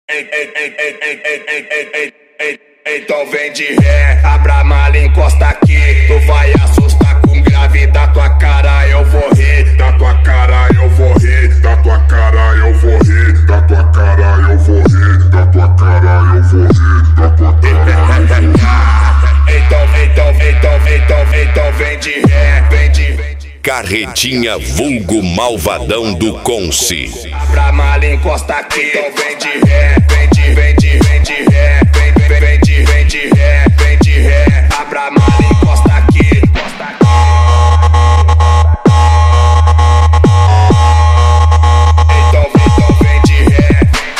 Então vem de ré, abra a mala, encosta aqui. Tu vai assustar com grave, da tua cara eu vou rir. Da tua cara eu vou rir, da tua cara eu vou rir, da tua cara eu vou rir, da tua cara eu vou rir, da tua cara eu vou rir. Então vem de ré, vem de Carretinha vulgo malvadão do Conce. abra a mala, encosta aqui. Então vem de ré, vem de ré, vem de ré, vem de ré. Abra a mala, encosta aqui. Então vem de ré.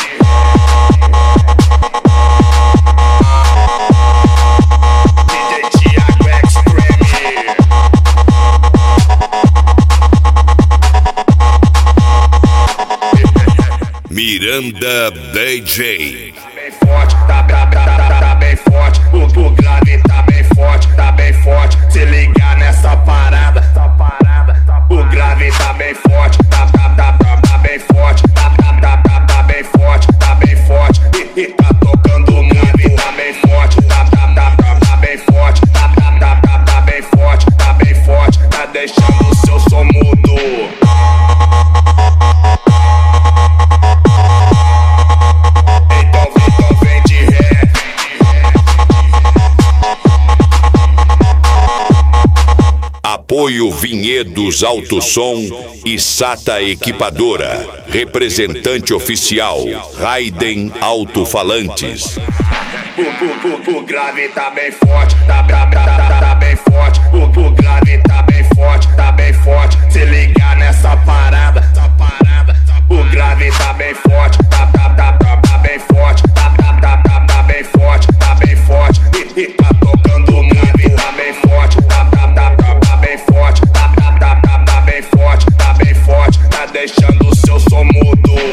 DJ Thiago Extreme. Miranda DJ. Bem forte, tá bem forte. O grave tá bem forte, tá bem forte. Se ligar nessa parada, o grave tá bem forte, tá bem forte, tá bem forte, tá bem forte. E tá tocando o grave, tá bem forte, tá bem forte, tá bem forte, tá bem forte. Tá deixando o seu som mudo. Apoio Vinhedos Alto Som e Sata Equipadora. Representante oficial Raiden Alto-Falantes. O grave tá bem forte, tá bem forte. O grave tá bem forte, tá bem forte. Se ligar nessa parada, o grave tá bem forte, tá bem forte, tá bem forte, tá bem forte. E tá tocando o grave, tá bem forte, tá bem forte, tá bem forte, tá bem forte. Tá deixando o seu som mudo.